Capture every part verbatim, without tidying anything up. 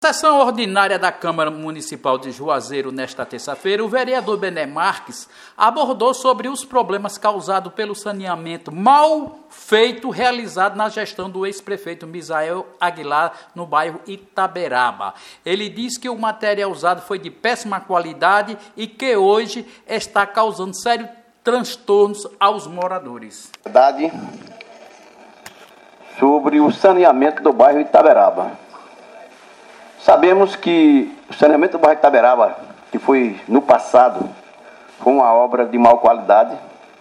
Sessão ordinária da Câmara Municipal de Juazeiro, nesta terça-feira, o vereador Bené Marques abordou sobre os problemas causados pelo saneamento mal feito realizado na gestão do ex-prefeito Misael Aguilar, no bairro Itaberaba. Ele diz que o material usado foi de péssima qualidade e que hoje está causando sérios transtornos aos moradores. Verdade sobre o saneamento do bairro Itaberaba. Sabemos que o saneamento do bairro Itaberaba, que foi no passado, foi uma obra de má qualidade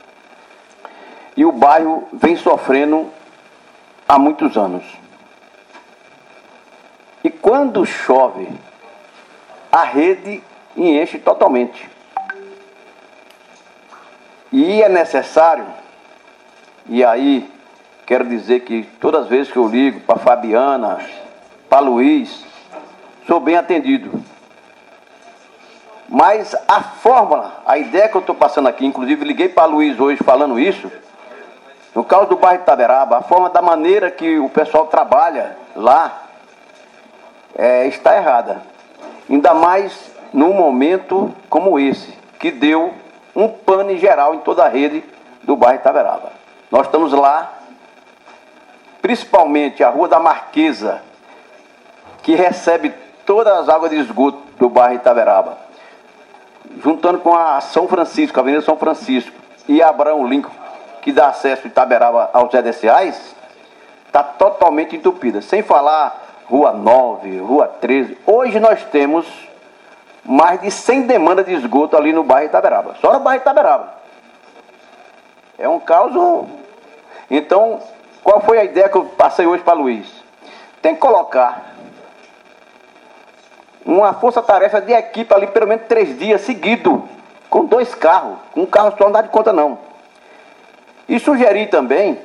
e o bairro vem sofrendo há muitos anos. E quando chove, a rede enche totalmente. E é necessário, e aí quero dizer que todas as vezes que eu ligo para Fabiana, para Luiz, sou bem atendido. Mas a fórmula, a ideia que eu estou passando aqui, inclusive liguei para Luiz hoje falando isso, no caso do bairro Itaberaba, a forma da maneira que o pessoal trabalha lá é, está errada. Ainda mais num momento como esse, que deu um pane geral em toda a rede do bairro Itaberaba. Nós estamos lá, principalmente a Rua da Marquesa, que recebe todas as águas de esgoto do bairro Itaberaba, juntando com a São Francisco, a Avenida São Francisco e a Abraão Lincoln, que dá acesso Itaberaba aos residenciais, está totalmente entupida. Sem falar Rua nove, Rua treze. Hoje nós temos mais de cem demandas de esgoto ali no bairro Itaberaba, só no bairro Itaberaba. É um caos. Então, qual foi a ideia que eu passei hoje para Luiz? Tem que colocar uma força-tarefa de equipe ali pelo menos três dias seguidos, com dois carros, um carro só não dá de conta não. E sugerir também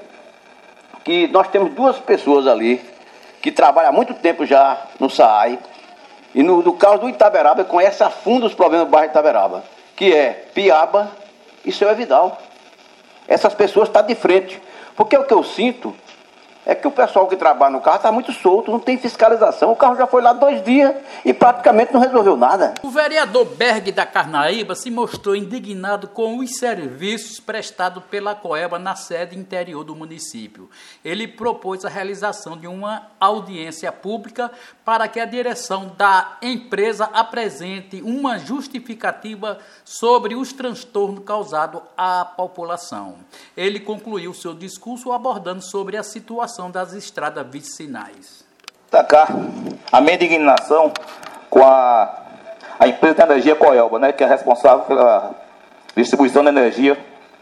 que nós temos duas pessoas ali que trabalham há muito tempo já no SAAI, e no, no caso do Itaberaba conhece a fundo os problemas do bairro Itaberaba, que é Piaba e Seu Vidal. Essas pessoas estão de frente, porque o que eu sinto é que o pessoal que trabalha no carro está muito solto, não tem fiscalização. O carro já foi lá dois dias e praticamente não resolveu nada. O vereador Berg da Carnaíba se mostrou indignado com os serviços prestados pela Coelba na sede interior do município. Ele propôs a realização de uma audiência pública para que a direção da empresa apresente uma justificativa sobre os transtornos causados à população. Ele concluiu seu discurso abordando sobre a situação das estradas vicinais. Destacar a minha indignação com a, a empresa de energia Coelba, né, que é responsável pela distribuição de energia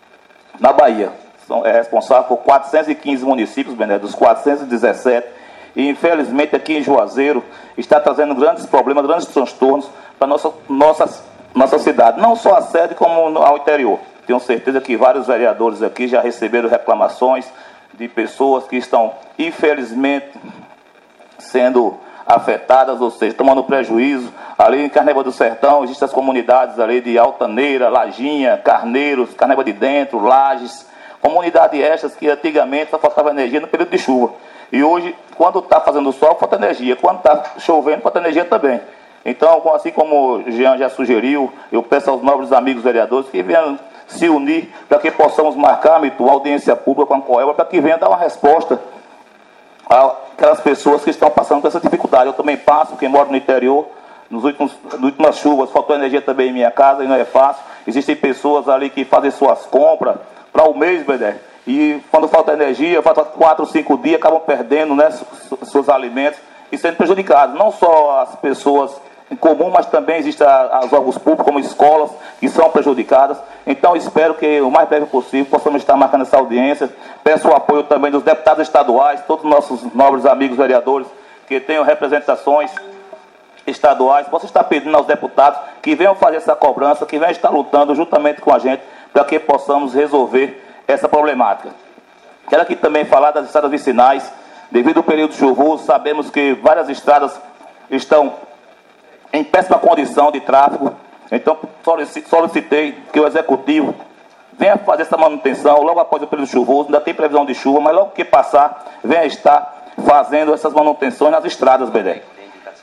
na Bahia. São, é responsável por quatrocentos e quinze municípios, Bené, dos quatrocentos e dezessete, e infelizmente aqui em Juazeiro está trazendo grandes problemas, grandes transtornos para nossa, nossa, nossa cidade, não só a sede como ao interior. Tenho certeza que vários vereadores aqui já receberam reclamações de pessoas que estão, infelizmente, sendo afetadas, ou seja, tomando prejuízo. Ali em Carnaíba do Sertão, existem as comunidades ali de Altaneira, Lajinha, Carneiros, Carnaíba de Dentro, Lages, comunidades estas que antigamente só faltava energia no período de chuva. E hoje, quando está fazendo sol, falta energia. Quando está chovendo, falta energia também. Então, assim como o Jean já sugeriu, eu peço aos nobres amigos vereadores que venham se unir para que possamos marcar uma audiência pública com a Coelba para que venha dar uma resposta àquelas pessoas que estão passando por essa dificuldade. Eu também passo, quem mora no interior, nos últimos, nas últimas chuvas, faltou energia também em minha casa e não é fácil. Existem pessoas ali que fazem suas compras para o mês, Bené, e quando falta energia, falta quatro, cinco dias, acabam perdendo, né, seus alimentos e sendo prejudicados. Não só as pessoas em comum, mas também existem os órgãos públicos, como escolas, que são prejudicadas. Então, espero que o mais breve possível possamos estar marcando essa audiência. Peço o apoio também dos deputados estaduais, todos os nossos nobres amigos vereadores que tenham representações estaduais, possam estar pedindo aos deputados que venham fazer essa cobrança, que venham estar lutando juntamente com a gente para que possamos resolver essa problemática. Quero aqui também falar das estradas vicinais. Devido ao período chuvoso, sabemos que várias estradas estão em péssima condição de tráfego. Então, solicitei que o executivo venha fazer essa manutenção logo após o período chuvoso. Ainda tem previsão de chuva, mas logo que passar, venha estar fazendo essas manutenções nas estradas, Bené.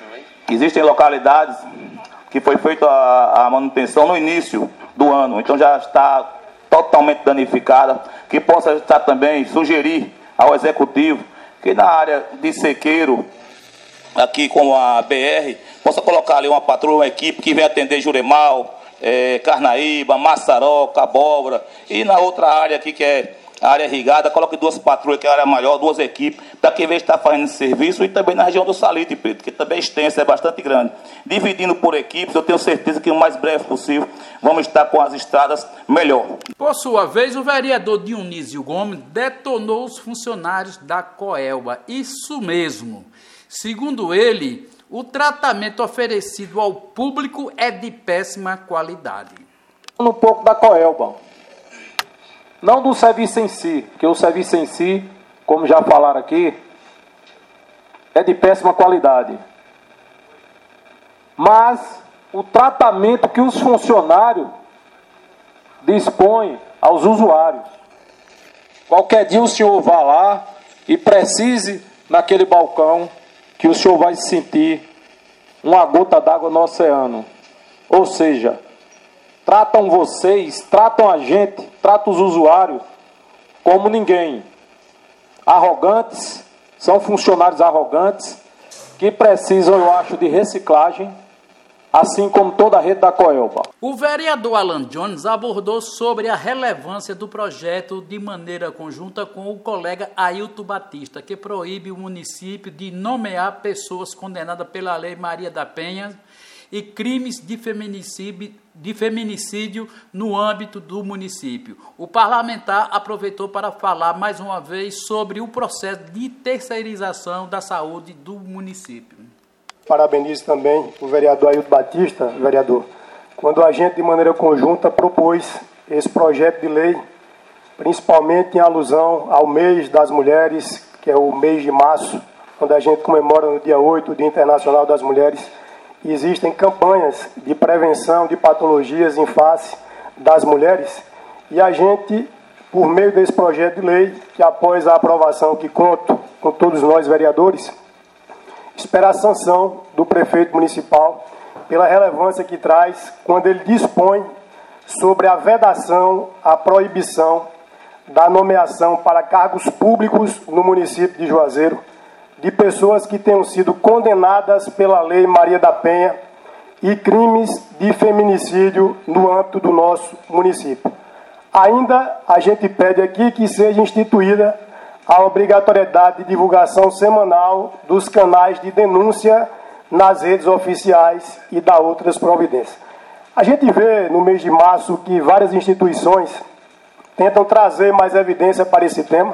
Existem localidades que foi feita a, a manutenção no início do ano, então já está totalmente danificada, que possa estar também sugerir ao Executivo que na área de Sequeiro, aqui com a B R, possa colocar ali uma patrulha, uma equipe que venha atender Juremal, é, Carnaíba, Maçaroca, Abóbora, e na outra área aqui que é a área irrigada, coloque duas patrulhas, que é a área maior, duas equipes, para quem vem estar fazendo esse serviço, e também na região do Salite, Pedro, que também é extensa, é bastante grande. Dividindo por equipes, eu tenho certeza que o mais breve possível vamos estar com as estradas melhor. Por sua vez, o vereador Dionísio Gomes detonou os funcionários da Coelba. Isso mesmo. Segundo ele, o tratamento oferecido ao público é de péssima qualidade. Um pouco da Coelba. Não do serviço em si, porque o serviço em si, como já falaram aqui, é de péssima qualidade. Mas o tratamento que os funcionários dispõem aos usuários. Qualquer dia o senhor vá lá e precise naquele balcão que o senhor vai sentir uma gota d'água no oceano. Ou seja, tratam vocês, tratam a gente, tratam os usuários como ninguém. Arrogantes, são funcionários arrogantes que precisam, eu acho, de reciclagem, assim como toda a rede da Coelba. O vereador Alan Jones abordou sobre a relevância do projeto de maneira conjunta com o colega Ailton Batista, que proíbe o município de nomear pessoas condenadas pela Lei Maria da Penha e crimes de feminicídio, de feminicídio no âmbito do município. O parlamentar aproveitou para falar mais uma vez sobre o processo de terceirização da saúde do município. Parabenizo também o vereador Ailton Batista, vereador, quando a gente de maneira conjunta propôs esse projeto de lei, principalmente em alusão ao mês das mulheres, que é o mês de março, onde a gente comemora no dia oito, o Dia Internacional das Mulheres. Existem campanhas de prevenção de patologias em face das mulheres e a gente, por meio desse projeto de lei, que após a aprovação que conto com todos nós vereadores, espera a sanção do prefeito municipal pela relevância que traz quando ele dispõe sobre a vedação, a proibição da nomeação para cargos públicos no município de Juazeiro de pessoas que tenham sido condenadas pela Lei Maria da Penha e crimes de feminicídio no âmbito do nosso município. Ainda a gente pede aqui que seja instituída a obrigatoriedade de divulgação semanal dos canais de denúncia nas redes oficiais e da outras providências. A gente vê no mês de março que várias instituições tentam trazer mais evidência para esse tema,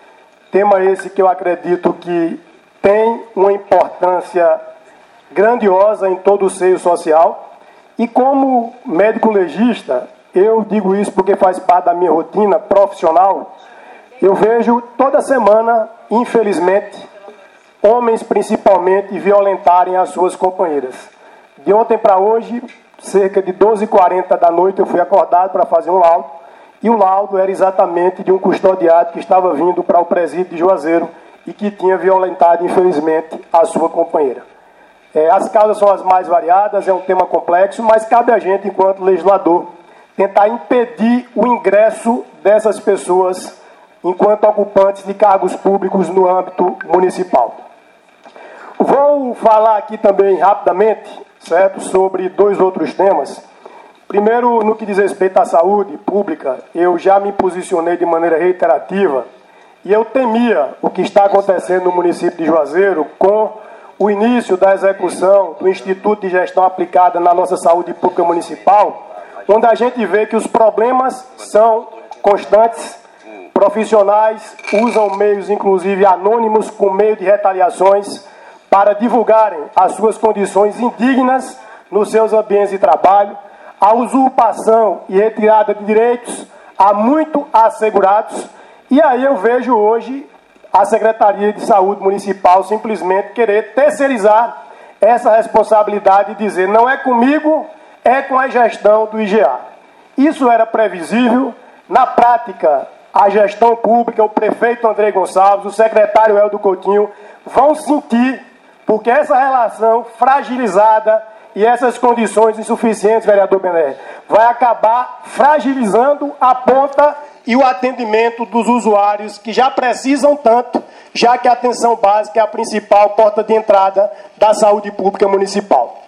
tema esse que eu acredito que tem uma importância grandiosa em todo o seio social, e como médico legista, eu digo isso porque faz parte da minha rotina profissional, eu vejo toda semana, infelizmente, homens principalmente violentarem as suas companheiras. De ontem para hoje, cerca de doze e quarenta da noite, eu fui acordado para fazer um laudo, e o laudo era exatamente de um custodiado que estava vindo para o presídio de Juazeiro e que tinha violentado, infelizmente, a sua companheira. É, as causas são as mais variadas, é um tema complexo, mas cabe a gente, enquanto legislador, tentar impedir o ingresso dessas pessoas enquanto ocupantes de cargos públicos no âmbito municipal. Vou falar aqui também rapidamente, certo, sobre dois outros temas. Primeiro, no que diz respeito à saúde pública, eu já me posicionei de maneira reiterativa e eu temia o que está acontecendo no município de Juazeiro com o início da execução do Instituto de Gestão Aplicada na nossa saúde pública municipal, onde a gente vê que os problemas são constantes, profissionais usam meios, inclusive anônimos, com meio de retaliações, para divulgarem as suas condições indignas nos seus ambientes de trabalho, a usurpação e retirada de direitos a muito assegurados. E aí eu vejo hoje a Secretaria de Saúde Municipal simplesmente querer terceirizar essa responsabilidade e dizer não é comigo, é com a gestão do I G A. Isso era previsível. Na prática, a gestão pública, o prefeito André Gonçalves, o secretário Helder Coutinho vão sentir porque essa relação fragilizada e essas condições insuficientes, vereador Bené, vai acabar fragilizando a ponta e o atendimento dos usuários que já precisam tanto, já que a atenção básica é a principal porta de entrada da saúde pública municipal.